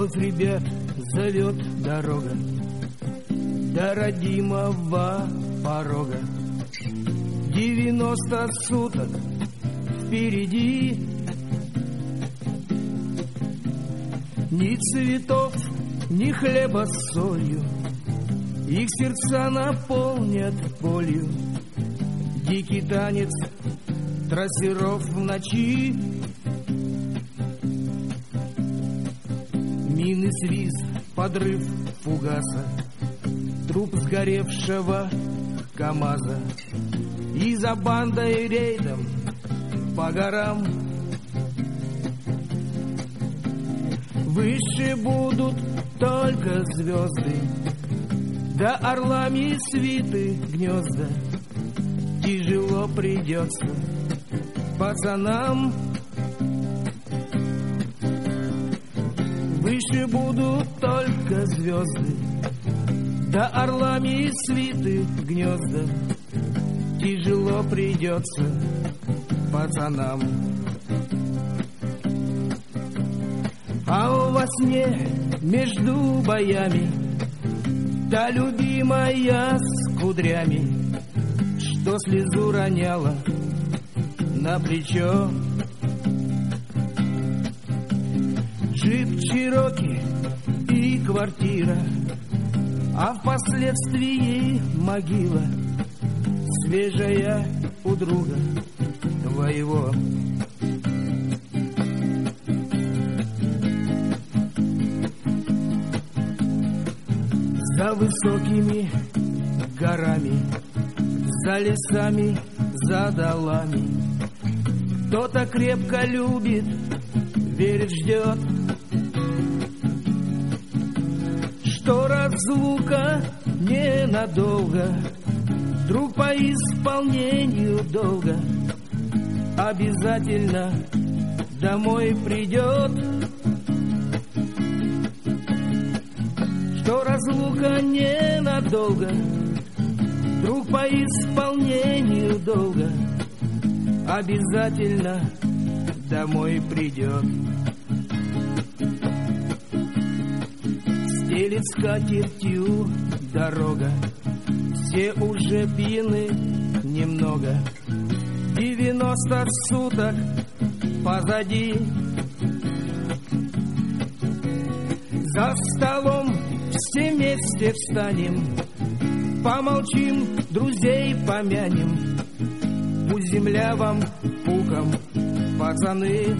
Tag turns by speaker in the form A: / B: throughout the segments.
A: Вновь ребят зовет дорога до родимого порога. 90 суток впереди, ни цветов, ни хлеба с солью, их сердца наполнят болью. Дикий танец трассеров в ночи, мины, свист, подрыв фугаса, труп сгоревшего КамАЗа. И за бандой рейдом по горам выше будут только звезды, да орлами свиты гнезда. Тяжело придется пацанам, выше будут только звезды, да орлами свиты гнезда. Тяжело придется пацанам. А во сне между боями та любимая с кудрями, что слезу роняла на плечо. Джип Чироки и квартира, а впоследствии могила, свежая у друга твоего. За высокими горами, за лесами, за долами кто-то крепко любит, верит, ждет, что разлука ненадолго, вдруг по исполнению долга обязательно домой придет, что разлука ненадолго, вдруг по исполнению долга обязательно домой придет. Стелит скатертью дорога, все уже пьяны немного. 90 суток позади, за столом все вместе встанем, помолчим, друзей помянем. Пусть земля вам пухом, пацаны.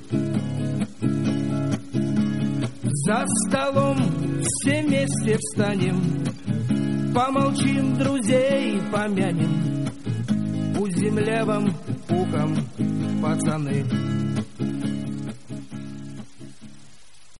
A: За столом все вместе встанем, помолчим, друзей помянем. Пусть земля вам пухом, пацаны.